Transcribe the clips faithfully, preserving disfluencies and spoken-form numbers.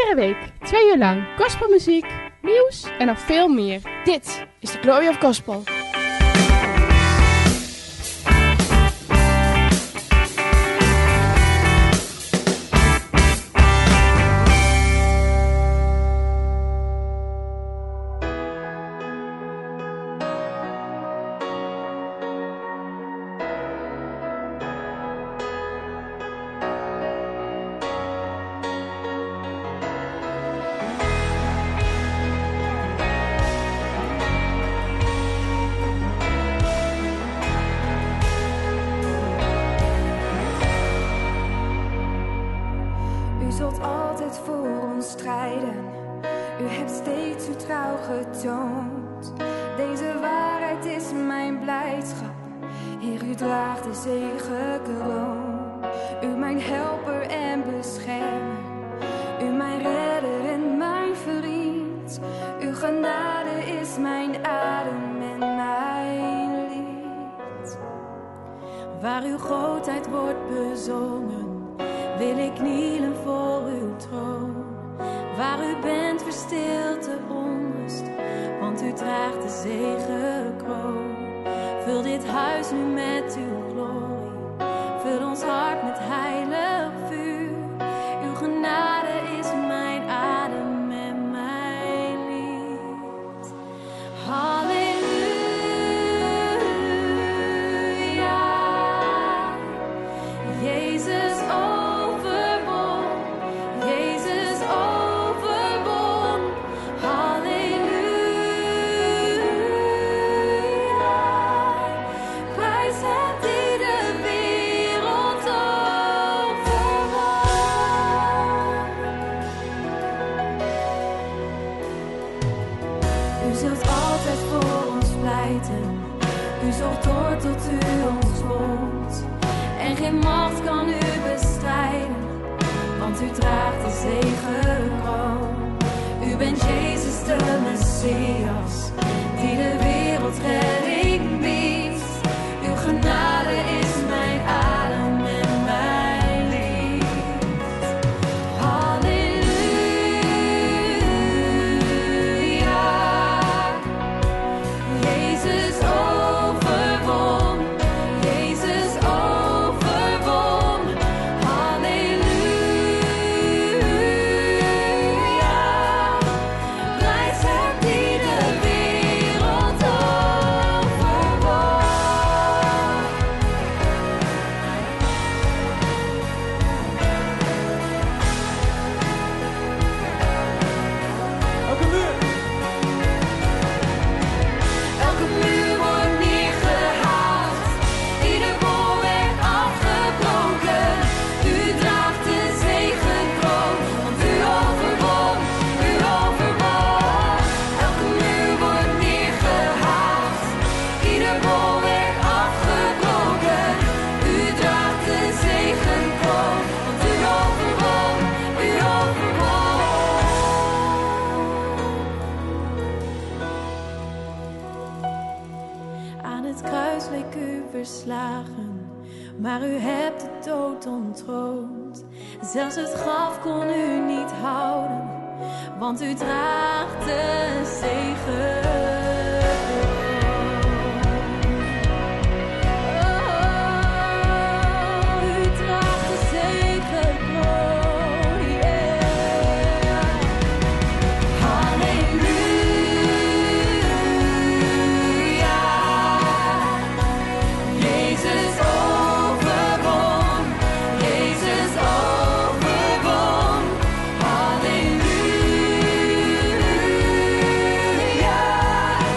Iedere week, twee uur lang, gospelmuziek, nieuws en nog veel meer. Dit is de Glory of Gospel. U zult altijd voor ons strijden. U hebt steeds uw trouw getoond. Deze waarheid is mijn blijdschap. Heer, u draagt de zegenkroon. U mijn helper en beschermer. U mijn redder en mijn vriend. Uw genade is mijn adem en mijn lied. Waar uw grootheid wordt bezongen, wil ik knielen voor uw troon. Waar u bent verstilt de onrust, want u draagt de zegenkroon. Vul dit huis nu met uw glorie, vul ons hart met heilig vuur. Uw genade is mijn adem en mijn lied. Halleluja. Jezus overwon, Jezus overwon, halleluja. Prijs het die de wereld overwon. U zult altijd voor ons pleiten. U zorgt door tot u ons woont. En geen macht kan u bestrijden, want u draagt de zegenkroon. U bent Jezus de Messias, die de wereld redding biedt. Uw genade is mijn adem en mijn lied. Halleluja. Jezus overwon, Jezus overwon, halleluja. Prijs het die de wereld overwon. Elke muur. Elke muur wordt neergehaald, ieder bolwerk afgebroken. U draagt de zegenkroon, want u overwon, u overwon. Elke muur wordt neergehaald, ieder bolwerk afgebroken. U draagt de zegenkroon, want u overwon, u overwon. Aan het kruis leek u verslagen, maar u hebt de dood ontroond. Zelfs het graf kon u niet houden, want u draagt de zegen. Oh, u draagt de zegenkroon, yeah. Halleluja. Jezus overwon, Jezus overwon, halleluja.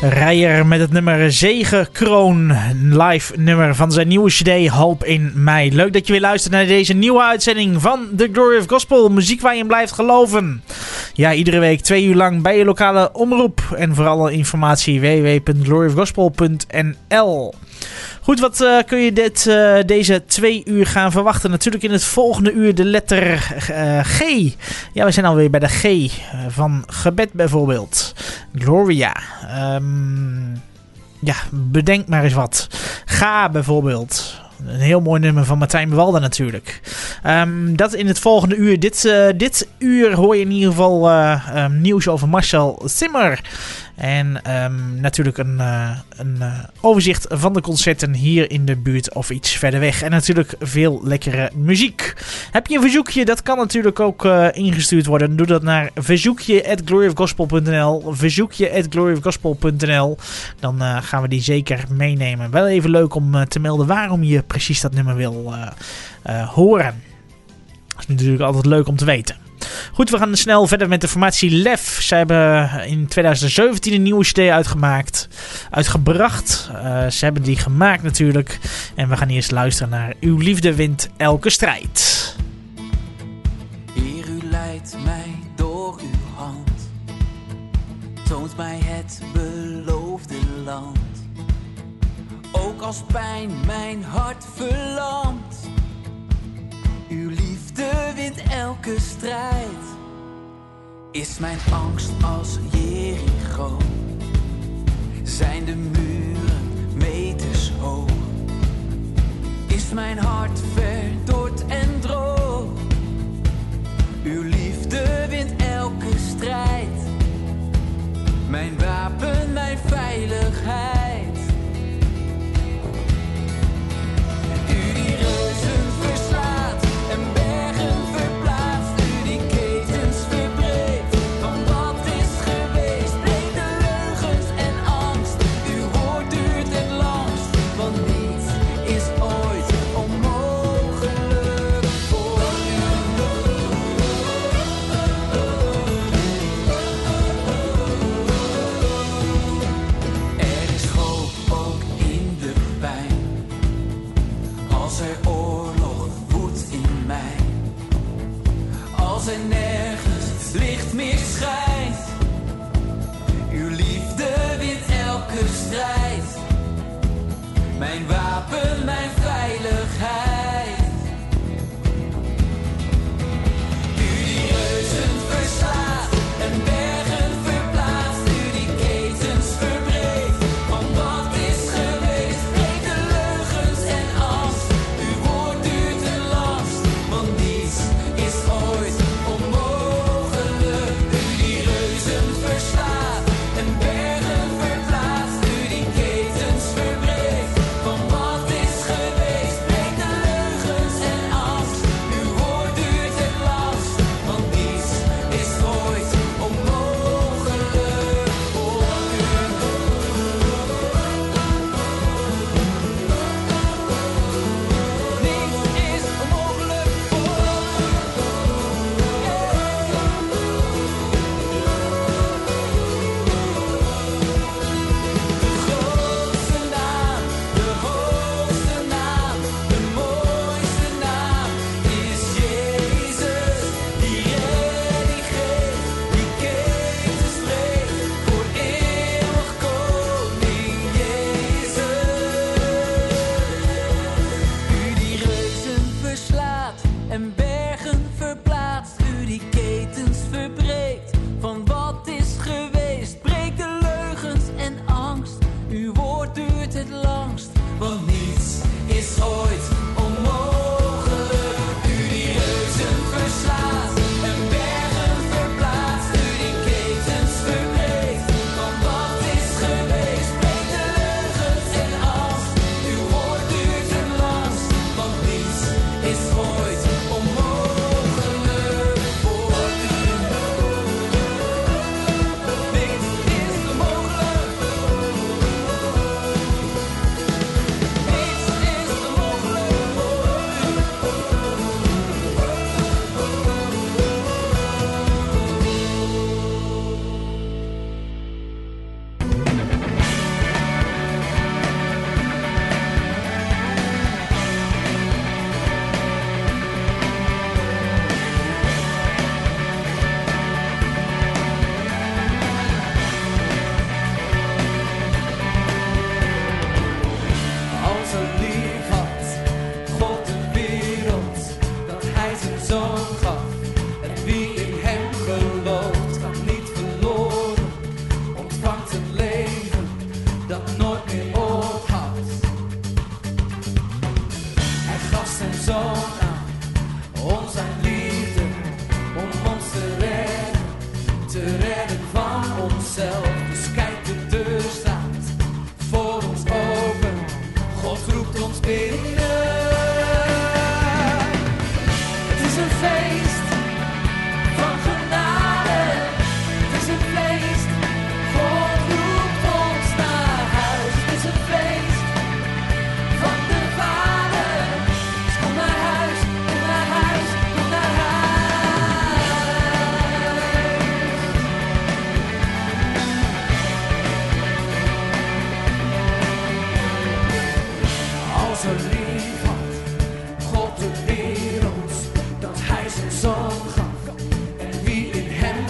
Rijer met het nummer Zegekroon, live nummer van zijn nieuwe cd Hoop in Mij. Leuk dat je weer luistert naar deze nieuwe uitzending van The Glory of Gospel. Muziek waar je in blijft geloven. Ja, iedere week twee uur lang bij je lokale omroep. En voor alle informatie w w w punt glory of gospel punt n l. Goed, wat uh, kun je dit, uh, deze twee uur gaan verwachten? Natuurlijk in het volgende uur de letter uh, G. Ja, we zijn alweer bij de G uh, van gebed bijvoorbeeld. Gloria. Um, ja, bedenk maar eens wat. Ga bijvoorbeeld. Een heel mooi nummer van Martijn Bewalda natuurlijk. Um, dat in het volgende uur. Dit, uh, dit uur hoor je in ieder geval uh, um, nieuws over Marcel Zimmer. En um, natuurlijk een, uh, een uh, overzicht van de concerten hier in de buurt of iets verder weg. En natuurlijk veel lekkere muziek. Heb je een verzoekje? Dat kan natuurlijk ook uh, ingestuurd worden. Doe dat naar verzoekje at glory of gospel punt n l. verzoekje at glory of gospel punt n l. Dan uh, gaan we die zeker meenemen. Wel even leuk om uh, te melden waarom je precies dat nummer wil uh, uh, horen. Dat is natuurlijk altijd leuk om te weten. Goed, we gaan snel verder met de formatie Lef. Zij hebben in twintig zeventien een nieuwe cd uitgemaakt, uitgebracht. Uh, ze hebben die gemaakt natuurlijk. En we gaan eerst luisteren naar Uw liefde wint elke strijd. Heer, u leidt mij door uw hand. Toont mij het beloofde land. Ook als pijn mijn hart verlamt. Uw liefde wint elke strijd. Is mijn angst als Jericho? Zijn de muren meters hoog? Is mijn hart verdord en droog? Uw liefde wint elke strijd. Mijn wapen, mijn veiligheid. U die reuzen verslaat en bergen verplaatst. U die ketens verbreekt van wat is geweest. Breek de leugens en angst. Uw woord duurt het langst, want niets is ooit onmogelijk voor u.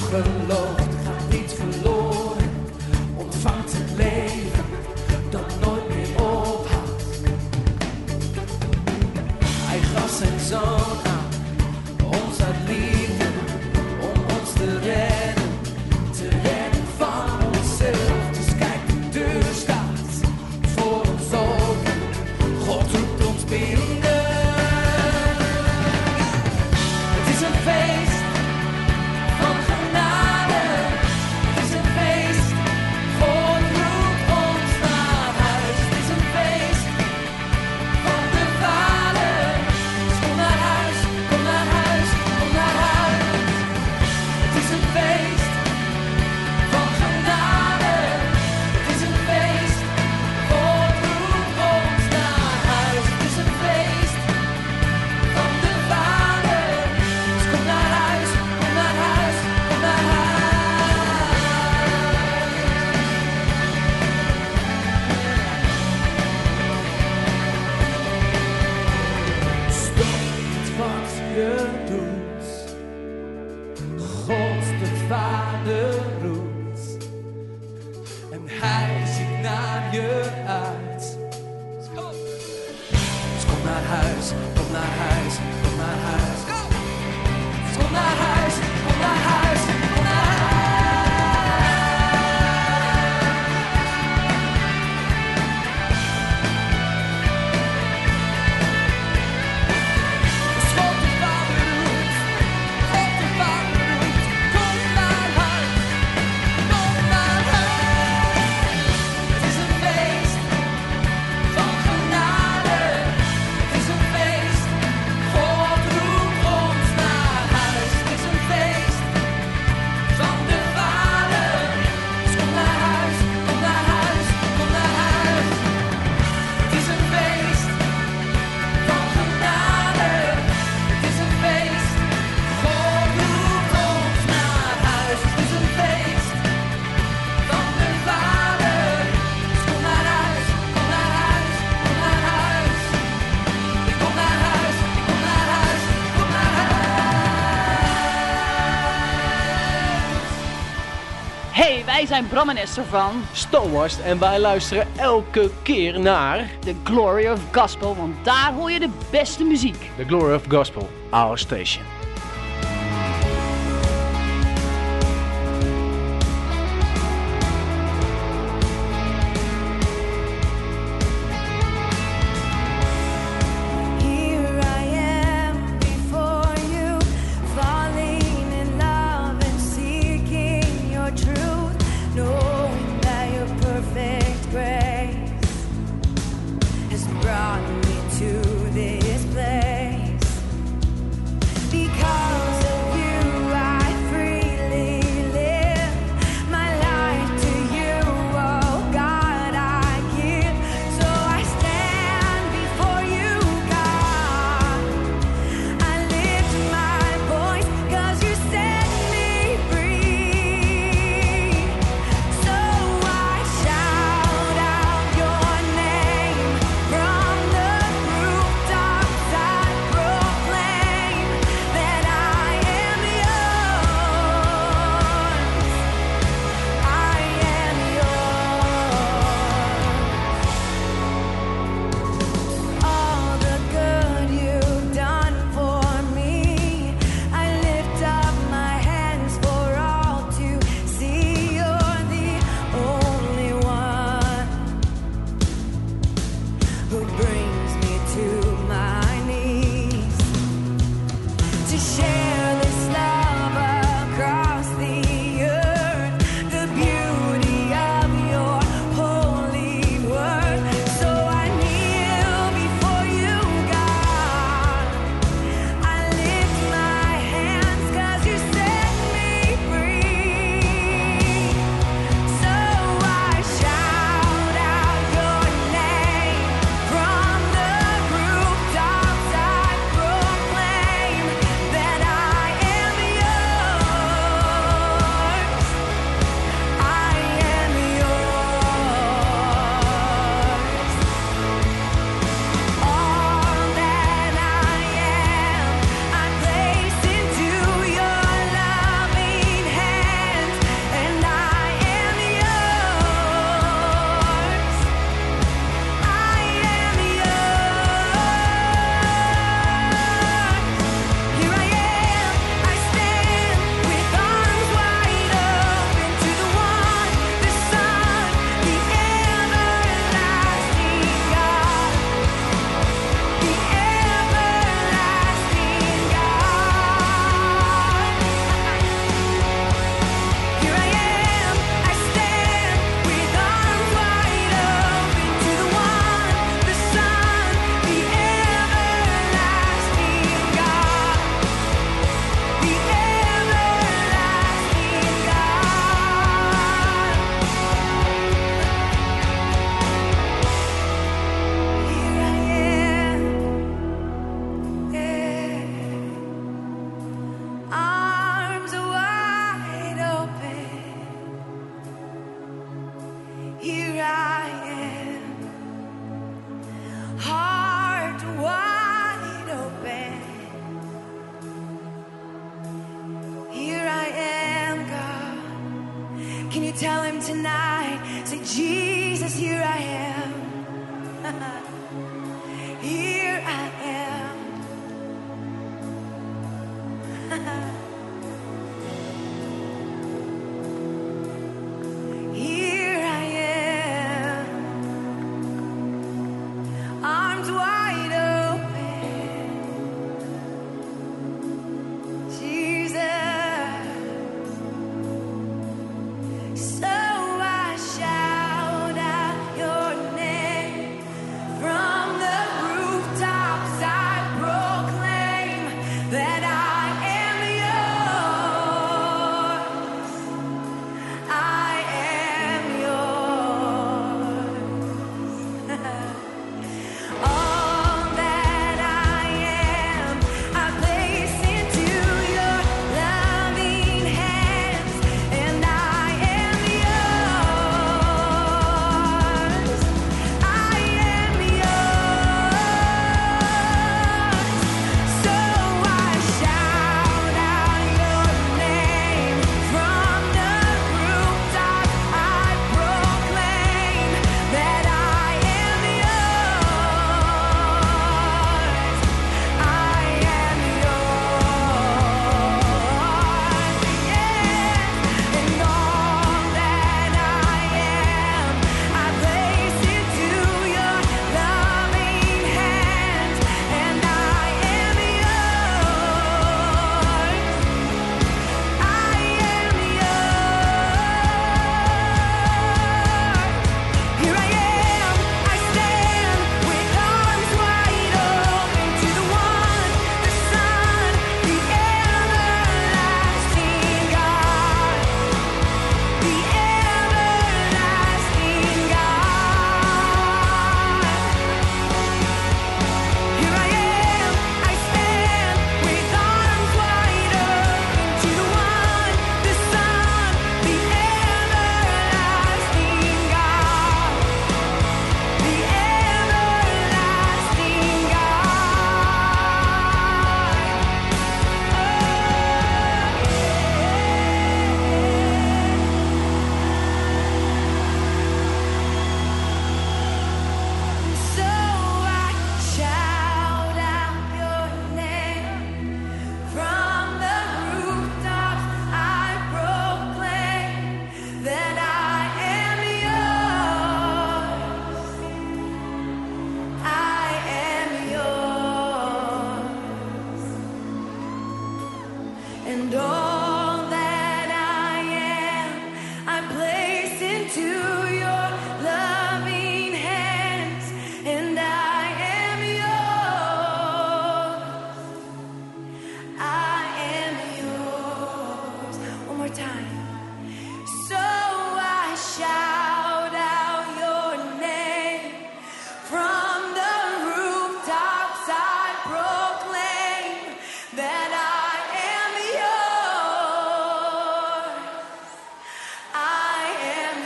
gelooft gaat niet verloren, ontvangt het leven dat nooit meer ophoudt. Hij gaf zijn zoon aan, ons uit liefde, om ons te redden, te redden van onszelf. Dus kijk, de deur staat voor ons open, God roept ons binnen. Het is een feest van genade, het is een feest, God roept ons naar huis. Het is een feest van de Vader, dus kom naar huis, kom naar huis, kom naar huis. Het is een feest van genade, het is een feest, God roept ons naar huis. Het is een feest van de Vader, dus kom naar huis, kom naar huis, kom naar huis. Stop het wat je doet, God de Vader roept en Hij ziet naar je uit. Dus kom naar huis, kom naar huis, kom naar huis. Dus kom naar huis, kom naar huis, kom naar huis. Dus God de Vader roept, God de Vader roept, kom naar huis, kom naar huis. Het is een feest van genade, het is een feest, God roept ons naar huis. Het is een feest van de Vader, dus kom naar huis, kom naar huis, kom naar huis. Het is een feest van genade, het is een feest, God roept ons naar huis. Het is een feest van de Vader, dus kom naar huis, kom naar huis, kom naar huis. Ik kom naar huis, ik kom naar huis, ik kom naar huis. Hey, wij zijn Bram en Esther van Stonewast en wij luisteren elke keer naar The Glory of Gospel, want daar hoor je de beste muziek. The Glory of Gospel, our station. Here I am before you, falling in love and seeking your truth, knowing that your perfect grace has brought me to this place. Because tell him tonight, say, Jesus, here I am. Here I am. Here I am. Arms wide open. Jesus. So I shout out your name from the rooftops. I proclaim that I am yours. I am yours. All that I am, I place into your loving hands, and I am yours. I am yours. So I shout out your name from the rooftop. I proclaim that I am yours. I am yours. Yes, and all that I am, I place into your loving hands, and I am yours. I am yours. Here I am, I stand with arms wide open to the one, the Son, the everlasting God, the everlasting God. Here I am, I stand with arms wide open to the one, the Son, the everlasting God, the everlasting God. So I shout out your name from the rooftops. I proclaim that I am yours. I am yours. And all that I am, I place into your loving hands, and I am yours. I am yours. One more time. So I shout out your name from the rooftops. I proclaim that I am yours. I am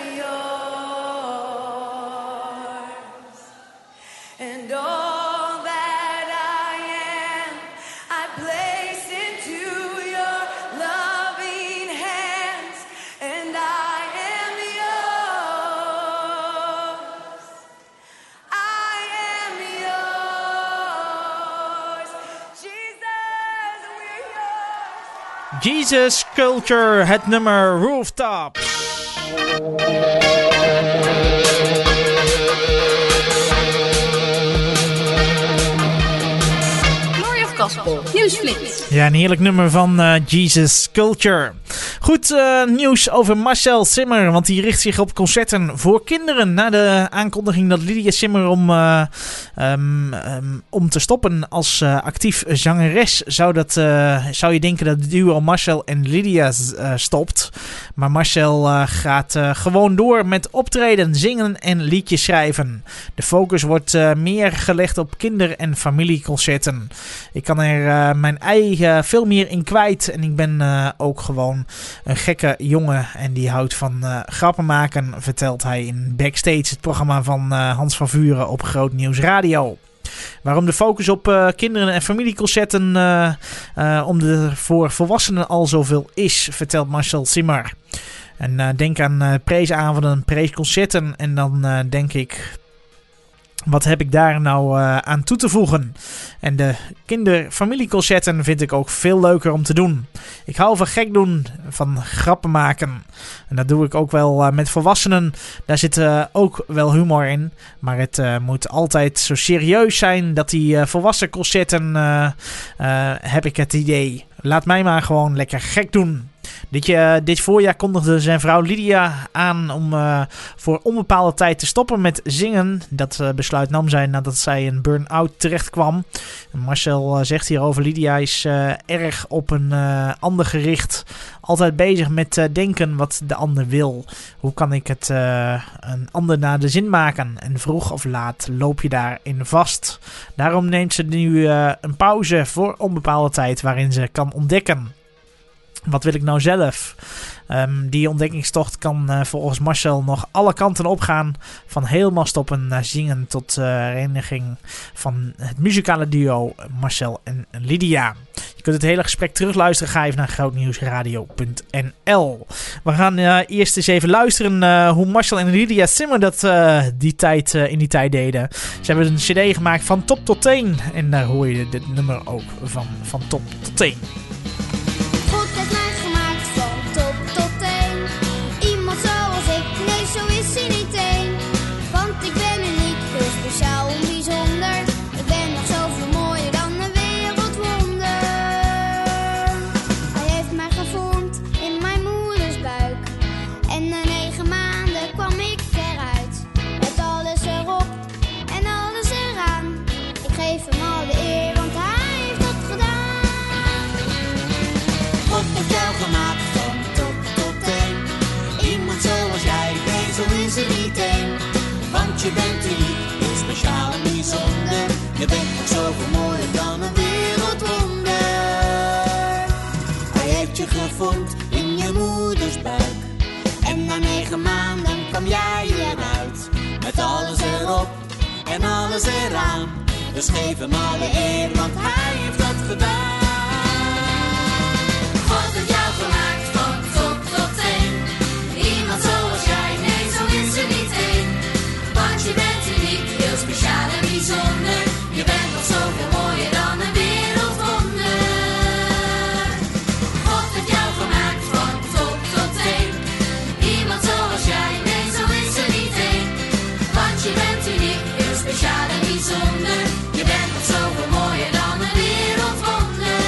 yours. And all that I am, I place into your loving hands, and I am yours. I am yours. Jesus, we're yours. Jesus Culture, het nummer Rooftop. Glory of Gospel. Nieuwsflits. Ja, een heerlijk nummer van uh, Jesus Culture. Goed, uh, nieuws over Marcel Simmer, want die richt zich op concerten voor kinderen. Na de aankondiging dat Lydia Simmer om, uh, um, um, om te stoppen als uh, actief zangeres, zou, dat, uh, zou je denken dat het duo Marcel en Lydia uh, stopt. Maar Marcel uh, gaat uh, gewoon door met optreden, zingen en liedjes schrijven. De focus wordt uh, meer gelegd op kinder- en familieconcerten. Ik kan er uh, mijn eigen veel meer in kwijt en ik ben uh, ook gewoon een gekke jongen en die houdt van uh, grappen maken, vertelt hij in Backstage, het programma van uh, Hans van Vuren op Groot Nieuws Radio. Waarom de focus op uh, kinderen en familieconcerten uh, uh, om de voor volwassenen al zoveel is, vertelt Marcel Simmer. En uh, denk aan uh, preesavonden, preesconcerten. En dan uh, denk ik, wat heb ik daar nou uh, aan toe te voegen? En de kinderfamilieconcerten vind ik ook veel leuker om te doen. Ik hou van gek doen, van grappen maken. En dat doe ik ook wel uh, met volwassenen. Daar zit uh, ook wel humor in. Maar het uh, moet altijd zo serieus zijn dat die uh, volwassen concerten, uh, uh, heb ik het idee. Laat mij maar gewoon lekker gek doen. Dit, uh, dit voorjaar kondigde zijn vrouw Lydia aan om uh, voor onbepaalde tijd te stoppen met zingen. Dat uh, besluit nam zij nadat zij een burn-out terecht kwam. Marcel uh, zegt hierover, Lydia is uh, erg op een uh, ander gericht. Altijd bezig met uh, denken wat de ander wil. Hoe kan ik het uh, een ander naar de zin maken? En vroeg of laat loop je daarin vast. Daarom neemt ze nu uh, een pauze voor onbepaalde tijd waarin ze kan ontdekken. Wat wil ik nou zelf? Um, die ontdekkingstocht kan uh, volgens Marcel nog alle kanten opgaan. Van helemaal stoppen naar zingen tot uh, hereniging van het muzikale duo Marcel en Lydia. Je kunt het hele gesprek terugluisteren. Ga even naar grootnieuwsradio punt n l. We gaan uh, eerst eens even luisteren uh, hoe Marcel en Lydia Zimmer dat uh, die tijd, uh, in die tijd deden. Ze hebben een cd gemaakt van top tot teen. En daar hoor je dit nummer ook van, van top tot teen. God heeft mij gemaakt van top tot teen. Iemand zoals ik, nee zo is hij niet één. Want ik ben uniek, heel speciaal en bijzonder. Ik ben nog zoveel mooier dan een wereldwonder. Hij heeft mij gevormd in mijn moeders buik. En na negen maanden kwam ik eruit. Met alles erop en alles eraan. Ik geef hem al de eer, want hij heeft dat gedaan. God heeft jou gemaakt van top tot teen. Iemand zoals jij, nee zo is er niet één. Want je bent uniek, heel speciaal en bijzonder. Je bent nog zoveel mooier dan een wereldwonder. Hij heeft je gevormd in je moeders buik. En na negen maanden kwam jij eruit. Met alles erop en alles eraan. Dus geef hem alle eer, want hij heeft dat gedaan. God heeft jou gemaakt van top tot teen. Iemand zoals jij, nee zo is er niet één. Want je bent uniek, heel speciaal en bijzonder. Je bent nog zoveel mooier dan een wereldwonder. God heeft jou gemaakt van top tot teen. Iemand zoals jij, nee zo is er niet één. Want je bent uniek, heel speciaal en bijzonder. Je bent nog zoveel mooier dan een wereldwonder.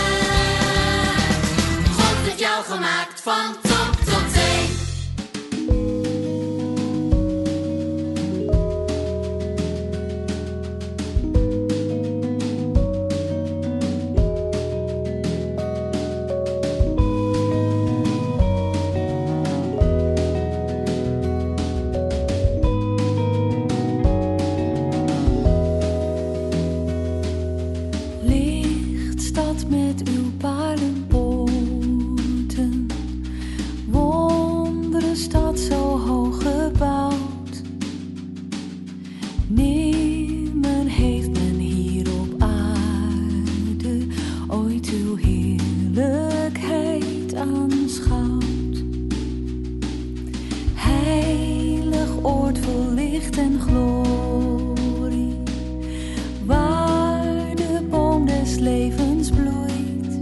God heeft jou gemaakt van top tot teen. Lichtstad met uw paardenpoten, wondere stad zo hoog gebouwd. Nimmer heeft men hier op aarde ooit uw heerlijkheid aanschouwd. Heilig oord vol licht en glorie, waar de boom des levens bloeit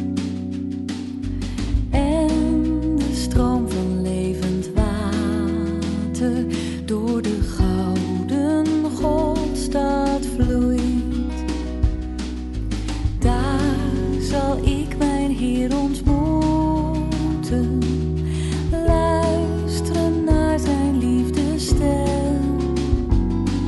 en de stroom van levend water door de gouden Godstad vloeit. Daar zal ik mijn Heer ontmoeten, luisteren naar zijn liefdesstem.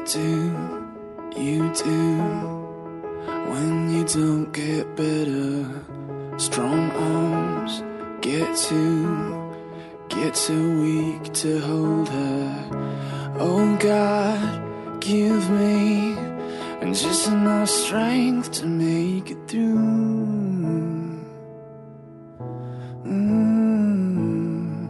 What do you do when you don't get better? Strong arms get too, get too weak to hold her. Oh God, give me and just enough strength to make it through. Mm.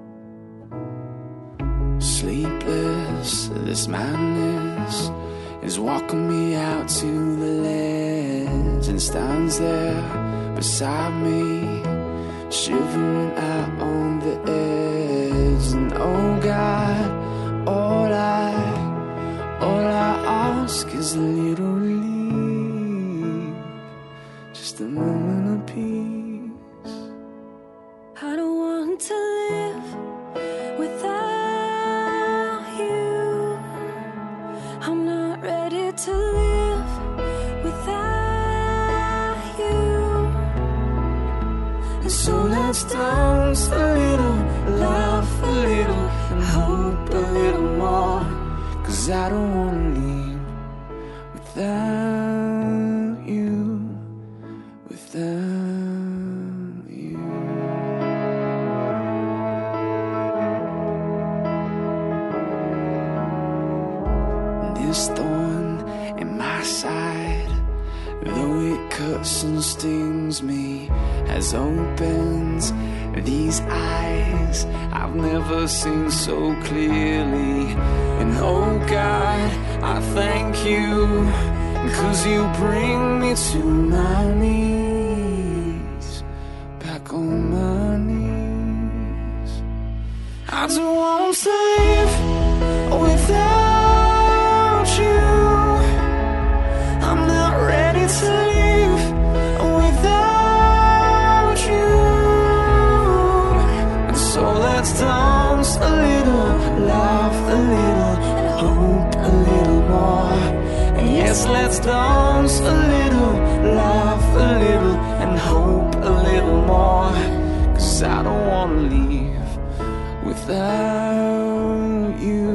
Sleepless, this madness is walking me out to the ledge and stands there beside me, shivering out on the edge. And oh God, all I, all I ask is a little relief, just a moment of peace. I don't want to live without you. I'm not ready to live without you. And so let's dance a little, laugh a little, and hope a little more. 'Cause I don't wanna leave without you, without you. This thorn in my side, though it cuts and stings me, has opened these eyes I've never seen so clearly. And oh God, I thank you, 'cause you bring me to my knees, back on my knees. I don't want to live without you. I'm not ready to live without you. And so let's dance a little, laugh a little, and hope a little more. And yes, let's dance a little, laugh a little, and hope a little more. 'Cause I don't wanna leave without you,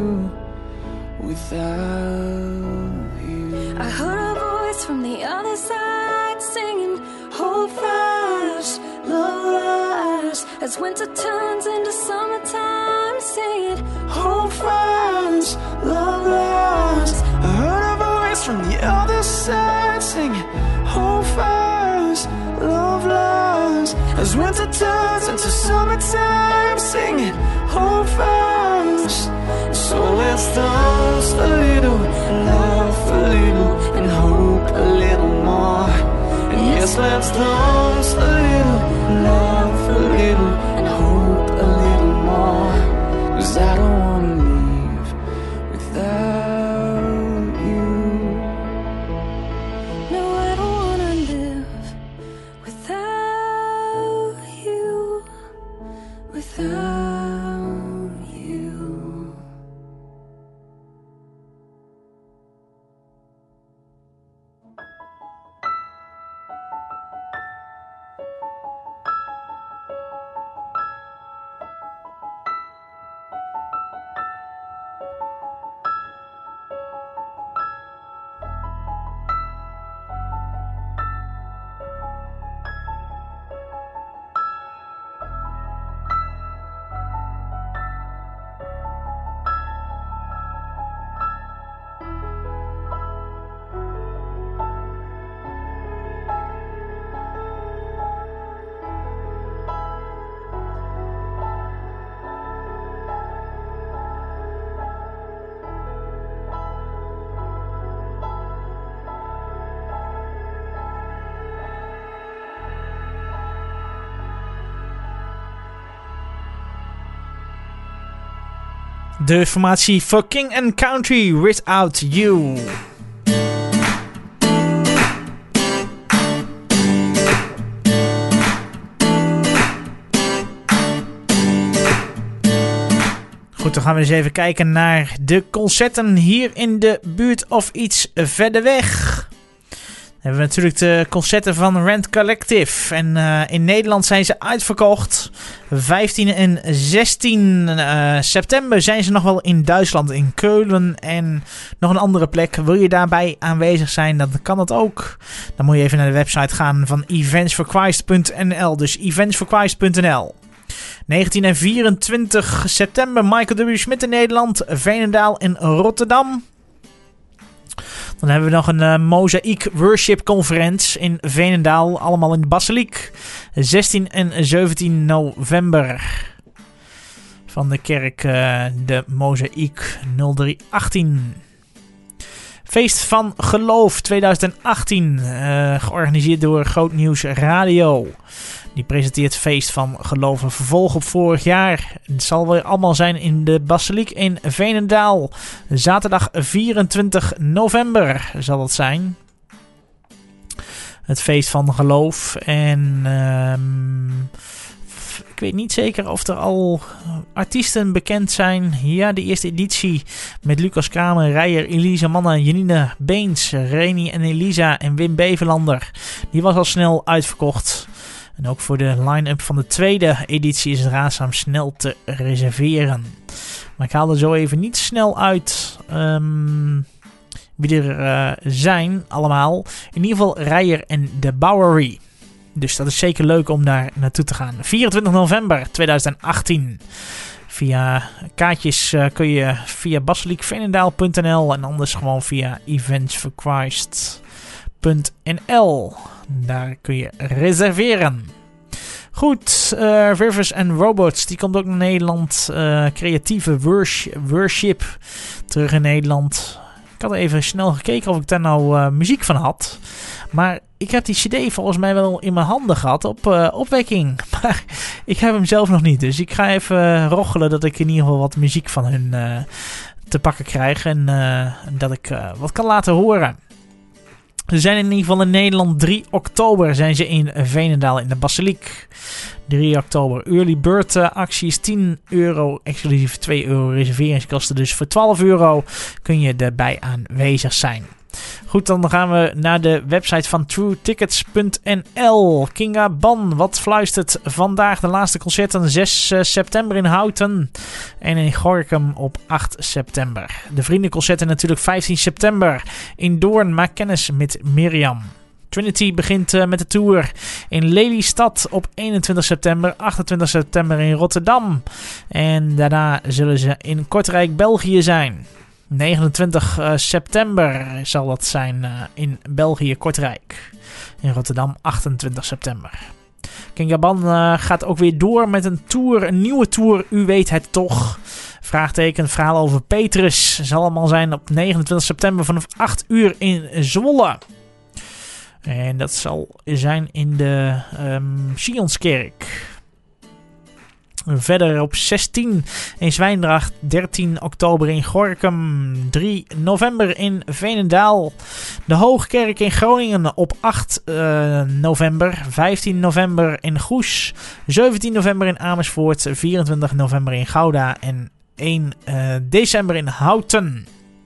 without you. I heard a voice from the other side singing, hold fast, love lasts, as winter turns into summertime, singing, Hold fast, love lasts. I heard a voice from the other side singing, hold fast, love lasts, as winter turns into summertime, singing, hold fast. So let's dance a little, laugh a little, and hope a little more. And yes, let's dance a little, laugh a little, and hope a little more. 'Cause I don't wanna leave without you. no, I don't wanna live without you, without you. De formatie for King and Country, Without You. Goed, dan gaan we eens even kijken naar de concerten hier in de buurt of iets verder weg. hebben we natuurlijk de concerten van Rent Collective. En uh, in Nederland zijn ze uitverkocht. vijftien en zestien uh, september zijn ze nog wel in Duitsland, in Keulen en nog een andere plek. Wil je daarbij aanwezig zijn, dan kan dat ook. Dan moet je even naar de website gaan van events for christ punt n l. Dus events for christ punt n l. negentien en vierentwintig september Michael W. Schmidt in Nederland, Veenendaal en Rotterdam. Dan hebben we nog een uh, Mozaïek Worship Conference in Veenendaal. Allemaal in de Basiliek. zestien en zeventien november. Van de kerk uh, de Mozaïek nul drie achttien. Feest van Geloof tweeduizend achttien. Uh, georganiseerd door Groot Nieuws Radio. Die presenteert Feest van Geloof, een vervolg op vorig jaar. Het zal weer allemaal zijn in de Basiliek in Veenendaal. Zaterdag vierentwintig november zal dat zijn. Het Feest van Geloof. En um, ik weet niet zeker of er al artiesten bekend zijn. Ja, de eerste editie met Lucas Kramer, Rijer, Elisa Manna, Janine Beens, Reni en Elisa en Wim Beverlander. Die was al snel uitverkocht. En ook voor de line-up van de tweede editie is het raadzaam snel te reserveren. Maar ik haal er zo even niet snel uit um, wie er uh, zijn allemaal. In ieder geval Rijer en de Bowery. Dus dat is zeker leuk om daar naartoe te gaan. vierentwintig november tweeduizend achttien. Via kaartjes uh, kun je via basiliek veenendaal punt n l en anders gewoon via events for christ punt n l. Daar kun je reserveren. Goed, uh, Rivers and Robots, die komt ook naar Nederland. Uh, creatieve worship, worship terug in Nederland. Ik had even snel gekeken of ik daar nou uh, muziek van had. Maar ik heb die cd volgens mij wel in mijn handen gehad op uh, opwekking. Maar ik heb hem zelf nog niet. Dus ik ga even roggelen dat ik in ieder geval wat muziek van hun uh, te pakken krijg. En uh, dat ik uh, wat kan laten horen. Ze zijn in ieder geval in Nederland drie oktober zijn ze in Veenendaal in de Basiliek. drie oktober. Early bird uh, actie is tien euro, exclusief twee euro reserveringskosten. Dus voor twaalf euro kun je erbij aanwezig zijn. Goed, dan gaan we naar de website van true tickets punt n l. Kinga Ban, wat fluistert vandaag? De laatste concerten zes september in Houten en in Gorinchem op acht september. De vriendenconcerten natuurlijk vijftien september in Doorn. Maak kennis met Mirjam. Trinity begint uh, met de tour in Lelystad op eenentwintig september, achtentwintig september in Rotterdam. En daarna zullen ze in Kortrijk, België zijn. negenentwintig september zal dat zijn uh, in België, Kortrijk. In Rotterdam achtentwintig september. Kinga Ban uh, gaat ook weer door met een tour, een nieuwe tour. U weet het toch. Vraagteken, verhaal over Petrus. Zal allemaal zijn op negenentwintig september vanaf acht uur in Zwolle. En dat zal zijn in de um, Sionskerk. Verder op zestien in Zwijndrecht, dertien oktober in Gorinchem, drie november in Veenendaal. De Hoogkerk in Groningen op acht november, vijftien november in Goes, zeventien november in Amersfoort, vierentwintig november in Gouda en één december in Houten.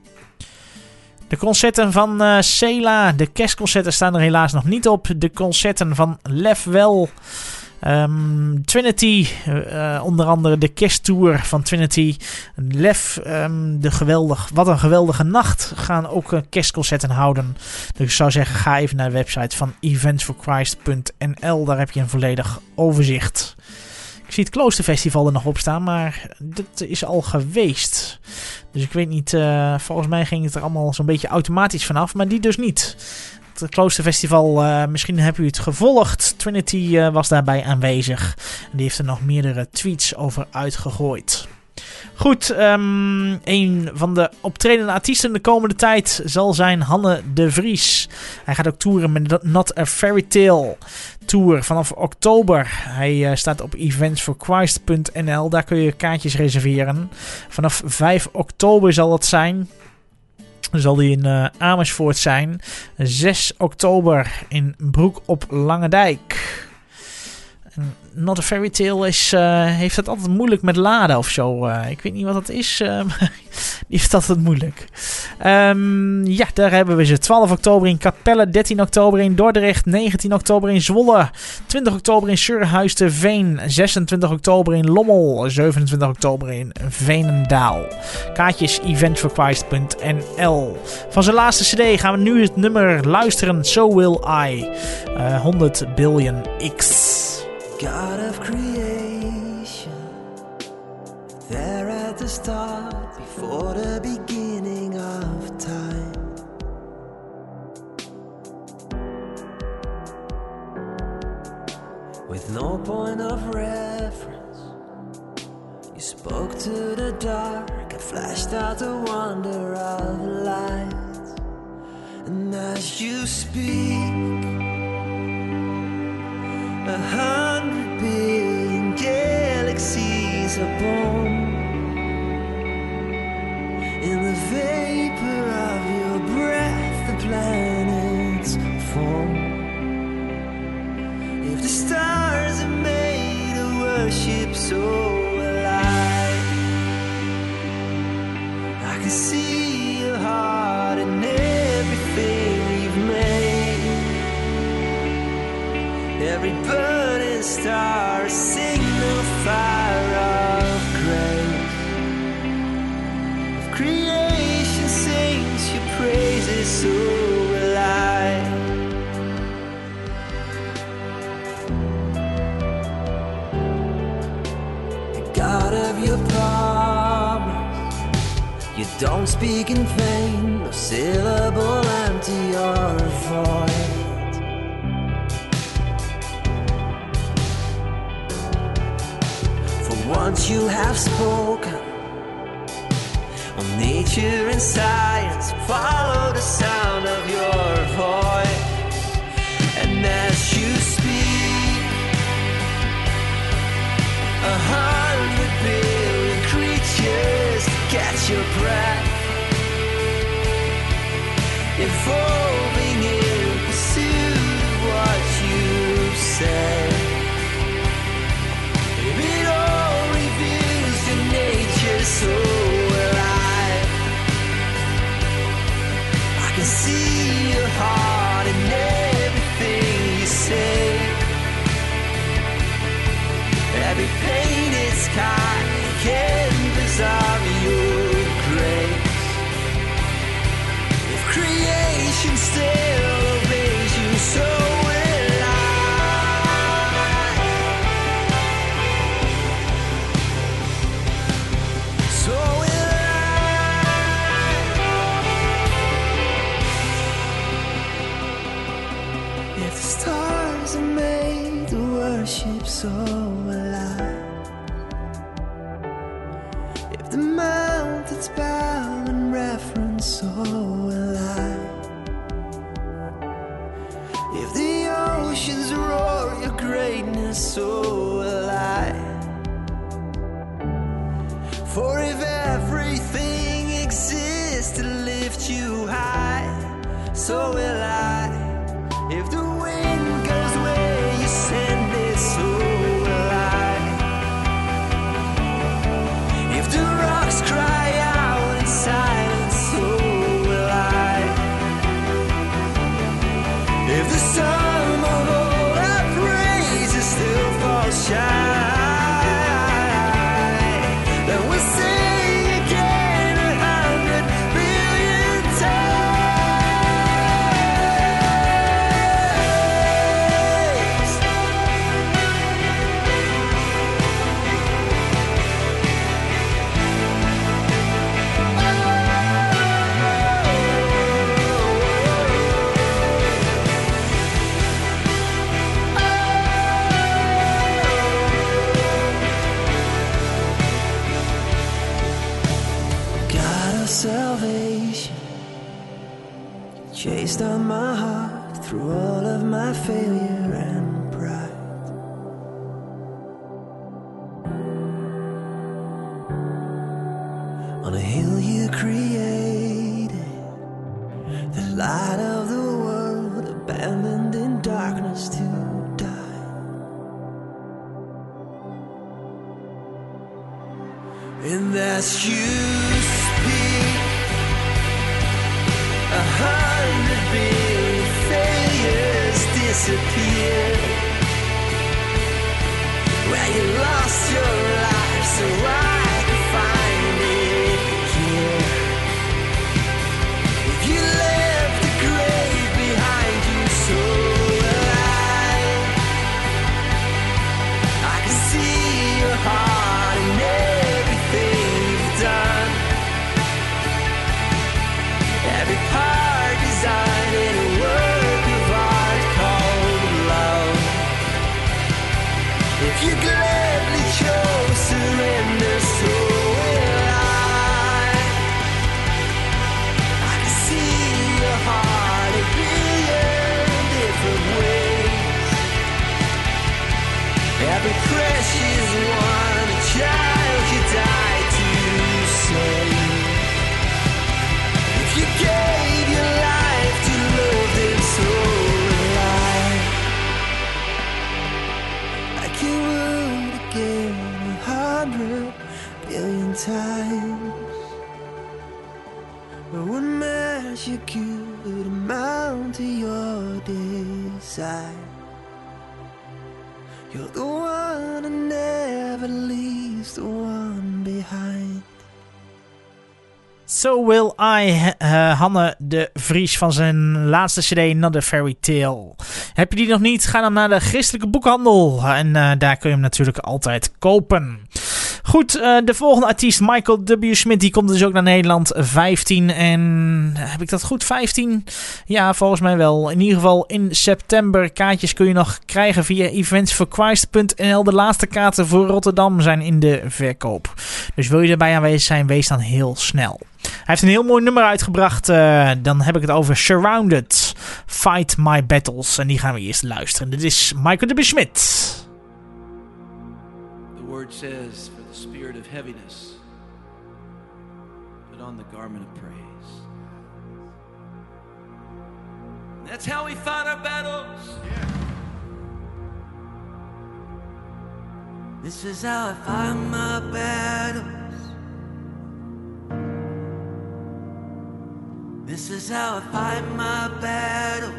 De concerten van uh, Sela, de kerstconcerten staan er helaas nog niet op. De concerten van Lef wel. Um, Trinity, uh, onder andere de kersttour van Trinity. Lef, um, de geweldig, wat een geweldige nacht, gaan ook uh, kerstconcerten houden. Dus ik zou zeggen, ga even naar de website van events for christ punt n l. Daar heb je een volledig overzicht. Ik zie het Kloosterfestival er nog op staan, maar dat is al geweest. Dus ik weet niet, uh, volgens mij ging het er allemaal zo'n beetje automatisch vanaf, maar die dus niet. Het Kloosterfestival, uh, misschien heb u het gevolgd. Trinity uh, was daarbij aanwezig. En die heeft er nog meerdere tweets over uitgegooid. Goed, um, een van de optredende artiesten de komende tijd zal zijn Hanne de Vries. Hij gaat ook toeren met de Not a Fairy Tale Tour vanaf oktober. Hij uh, staat op events for christ punt n l. Daar kun je kaartjes reserveren. Vanaf vijf oktober zal dat zijn. Zal die in uh, Amersfoort zijn. zes oktober in Broek op Langendijk. Not a Fairy Tale is, uh, heeft het altijd moeilijk met laden of zo. Uh, ik weet niet wat dat is. Uh, die heeft het altijd moeilijk. Um, ja, daar hebben we ze. twaalf oktober in Capelle. dertien oktober in Dordrecht. negentien oktober in Zwolle. twintig oktober in Surhuis te Veen. zesentwintig oktober in Lommel. zevenentwintig oktober in Veenendaal. Kaartjes eventrequest punt n l. Van zijn laatste cd gaan we nu het nummer luisteren. So Will I. Uh, honderd billion X. God of creation, there at the start, before the beginning of time. With no point of reference, you spoke to the dark and flashed out the wonder of light. And as you speak, a hundred billion galaxies are born. In the vapor of your breath, the planets form. If the stars are made to worship, so will I. I can see your heart in everything you've made. Every burning star, a signal fire of grace. If creation sings your praises, so will I. The God of your promise, you don't speak in vain, no syllable empty or void. Once you have spoken, all nature and science follow the sound of your voice. And as you speak, a hundred billion creatures catch your breath, evolving in pursuit of what you say. So alive, I can see your heart in everything you say. Every painted sky canvas of your grace. If creation still obeys you, so will I. So will I. If the stars are made to worship, so will I. If the mountains bow in reverence, so will I. If the oceans roar your greatness, so will I. For if everything exists to lift you high, so will I. If the wind goes where you send it, so will I. If the rocks cry out in silence, so will I. If the sum of all our praises still falls shy, salvation chased on my heart through all of my failure and pride. On a hill you created, the light of the world abandoned in darkness to die. disappeared. Well, you lost your life so I could find it here. If you left the grave behind you so alive, I can see your heart and everything you've done. Every part designed in a work of art called love. If you gladly chose surrender, so will I. I can see your heart a billion different ways. Every precious one, a child you died to save. If you gave your life to love them, so will I. Like you would again a hundred billion times. But what measure could amount to your desire? You're the one who never leaves the one behind. So Will I, uh, Hanne de Vries van zijn laatste cd Not a Fairy Tale. Heb je die nog niet? Ga dan naar de christelijke boekhandel. En uh, daar kun je hem natuurlijk altijd kopen. Goed, uh, de volgende artiest Michael W. Smith, die komt dus ook naar Nederland. vijftien en... Heb ik dat goed? vijftien? Ja, volgens mij wel. In ieder geval in september. Kaartjes kun je nog krijgen via events for christ punt n l. De laatste kaarten voor Rotterdam zijn in de verkoop. Dus wil je erbij aanwezig zijn, wees dan heel snel. Hij heeft een heel mooi nummer uitgebracht. Uh, dan heb ik het over Surrounded. Fight My Battles. En die gaan we eerst luisteren. Dit is Michael W. Smith. The word says, for the spirit of heaviness, put on the garment of praise. And that's how we fight our battles. Yeah. This is how I fight my battles. This is how I fight my battles.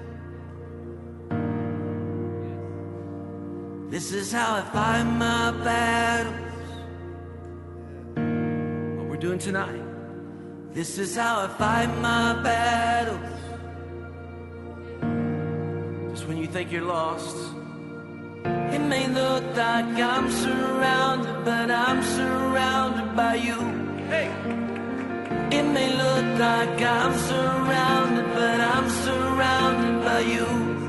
This is how I fight my battles. What we're doing tonight. This is how I fight my battles. Just when you think you're lost, it may look like I'm surrounded, but I'm surrounded by you. Hey! It may look like I'm surrounded, but I'm surrounded by you.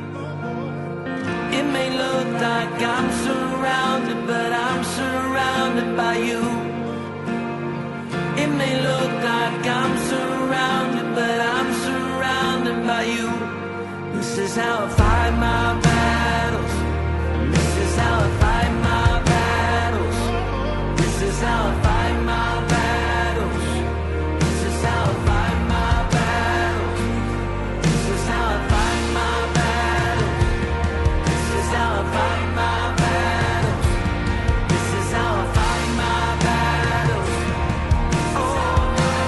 It may look like I'm surrounded, but I'm surrounded by you. It may look like I'm surrounded, but I'm surrounded by you. This is how I fight my battles. This is how I fight my battles. This is how I fight my battles. Oh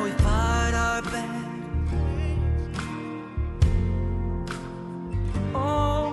we fight our battles. Oh.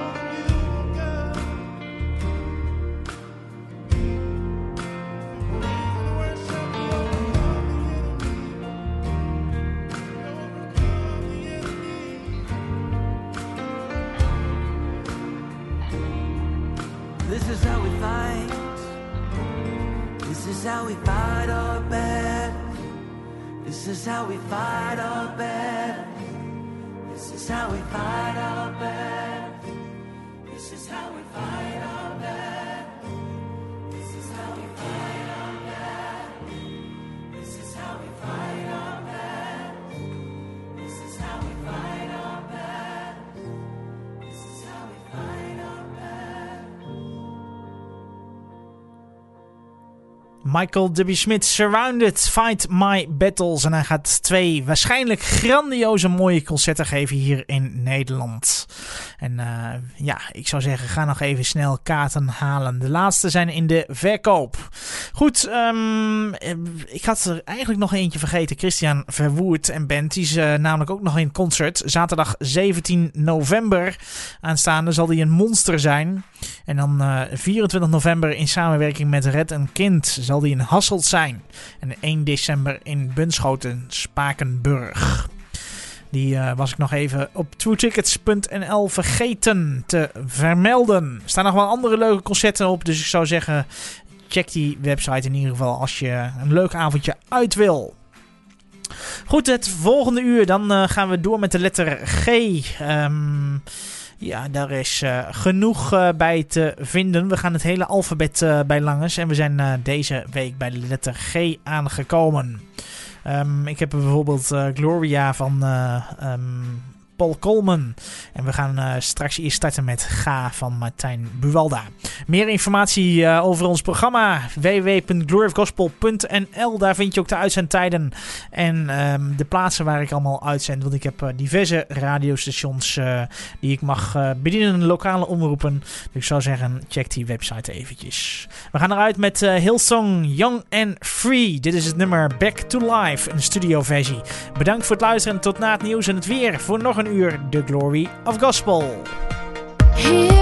This is how we fight. This is how we fight our battles. This is how we fight our battles. This is how we fight our battles. This is how we fight our battles. This is how we fight our battles. This is how we fight our battles. This is how we fight our battles. This is how we fight our battles. Michael W. Smith, Surrounded, Fight My Battles. En hij gaat twee waarschijnlijk grandioze mooie concerten geven hier in Nederland. En uh, ja, ik zou zeggen, ga nog even snel kaarten halen. De laatste zijn in de verkoop. Goed, um, ik had er eigenlijk nog eentje vergeten. Christian Verwoerd en band. Die is uh, namelijk ook nog in concert. Zaterdag zeventien november aanstaande zal die een monster zijn. En dan uh, vierentwintig november in samenwerking met Red een Kind zal die in Hasselt zijn. En één december in Bunschoten, Spakenburg. Die uh, was ik nog even op true tickets punt n l vergeten te vermelden. Er staan nog wel andere leuke concerten op. Dus ik zou zeggen, check die website in ieder geval als je een leuk avondje uit wil. Goed, het volgende uur. Dan uh, gaan we door met de letter G. Um, ja, daar is uh, genoeg uh, bij te vinden. We gaan het hele alfabet uh, bij langs. En we zijn uh, deze week bij de letter G aangekomen. Um, ik heb bijvoorbeeld uh, Gloria van uh, um, Paul Colman. En we gaan uh, straks eerst starten met Ga van Martijn Buwalda. Meer informatie uh, over ons programma w w w punt glory of gospel punt n l. Daar vind je ook de uitzendtijden en um, de plaatsen waar ik allemaal uitzend. Want ik heb uh, diverse radiostations uh, die ik mag uh, bedienen, lokale omroepen. Dus ik zou zeggen, check die website eventjes. We gaan eruit met uh, Hillsong Young and Free. Dit is het nummer Back to Life, een studioversie. Bedankt voor het luisteren. Tot na het nieuws en het weer voor nog een uur The Glory of Gospel. Here